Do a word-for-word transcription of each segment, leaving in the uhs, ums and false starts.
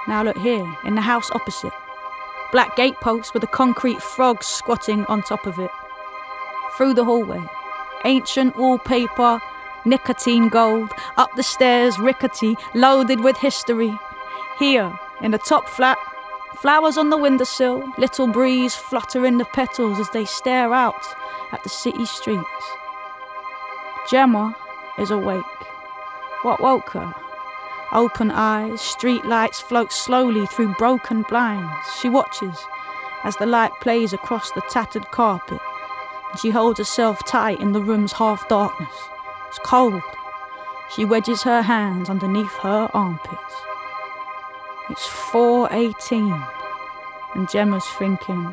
Now look here, in the house opposite. Black gatepost with a concrete frog squatting on top of it. Through the hallway, ancient wallpaper, nicotine gold. Up the stairs, rickety, loaded with history. Here, in the top flat, flowers on the windowsill, little breeze fluttering the petals as they stare out at the city streets. Gemma is awake. What woke her? Open eyes, street lights float slowly through broken blinds. She watches as the light plays across the tattered carpet, and she holds herself tight in the room's half darkness. It's cold. She wedges her hands underneath her armpits. It's four eighteen, and Gemma's thinking.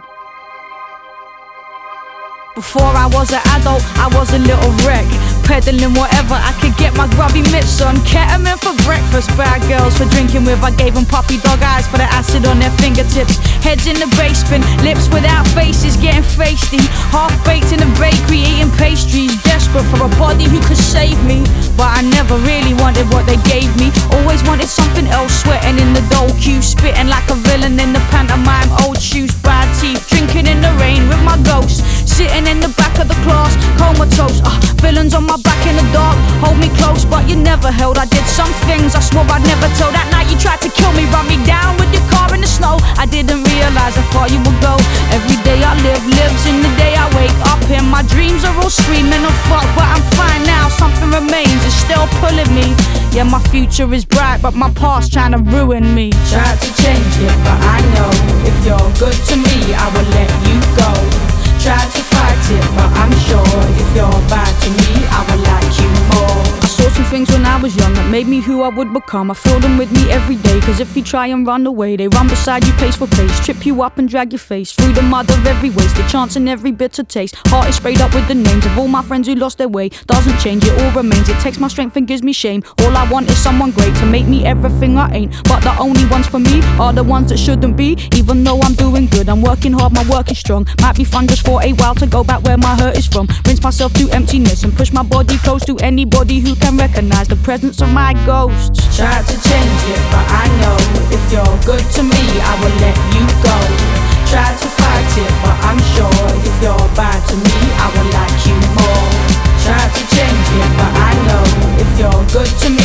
Before I was an adult, I was a little wreck, peddling whatever I could get my grubby mitts on. Ketamine for breakfast, bad girls for drinking with. I gave them puppy dog eyes for the acid on their fingertips. Heads in the basement, lips without faces, getting feisty. Half baked in a bakery, eating pastries. Desperate for a body who could save me, but I never really wanted what they gave me. Always wanted something else, sweating in the dole queue, spitting like a villain in the pantomime. Old shoes, bad teeth, drinking in the rain with my ghost. Sitting in the back of the class, comatose. Uh, villains on my back in the dark, hold me close, but you never held. I did some things I swore I'd never tell. That night you tried to kill me, run me down with your car in the snow. I didn't realize, I thought you would go. Every day I live, lives in the day I wake up in. My dreams are all screaming of fuck, but I'm fine now. Something remains, it's still pulling me. Yeah, my future is bright, but my past trying to ruin me. Tried to change it, but I know if you're good to me, I will let you go. Tried to fight it, but I'm sure if you're bad to me, I will like you more. I saw some things when I was young that made me who I would become. I feel them with me every day, cause if you try and run away, they run beside you pace for pace, trip you up and drag your face through the mud of every waste, the chance and every bitter taste. Heart is sprayed up with the names of all my friends who lost their way. Doesn't change, it all remains. It takes my strength and gives me shame. All I want is someone great to make me everything I ain't, but the only ones for me are the ones that shouldn't be. Even though I'm doing good, I'm working hard, my work is strong. Might be fun just for a while to go back where my hurt is from. Rinse myself to emptiness and push my body close to anybody who can recognize the presence of my ghosts. Tried to change it, but I know if you're good to me, I will let you go. Tried to fight it, but I'm sure if you're bad to me, I will like you more. Tried to change it, but I know if you're good to me,